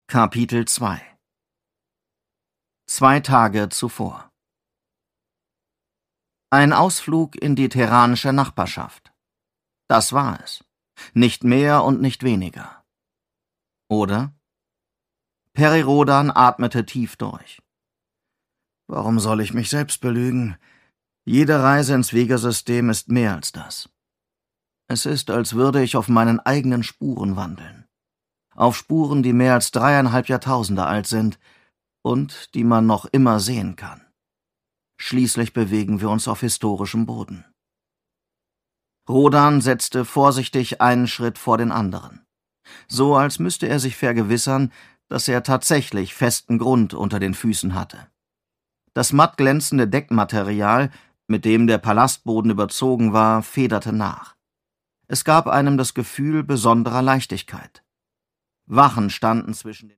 Kapitel 2 2 Tage zuvor. Ein Ausflug in die terranische Nachbarschaft. Das war es. Nicht mehr und nicht weniger. Oder? Peri Rhodan atmete tief durch. Warum soll ich mich selbst belügen? Jede Reise ins Vega-System ist mehr als das. Es ist, als würde ich auf meinen eigenen Spuren wandeln. Auf Spuren, die mehr als 3,5 Jahrtausende alt sind und die man noch immer sehen kann. Schließlich bewegen wir uns auf historischem Boden. Rhodan setzte vorsichtig einen Schritt vor den anderen. So, als müsste er sich vergewissern, dass er tatsächlich festen Grund unter den Füßen hatte. Das matt glänzende Deckmaterial, mit dem der Palastboden überzogen war, federte nach. Es gab einem das Gefühl besonderer Leichtigkeit. Wachen standen zwischen den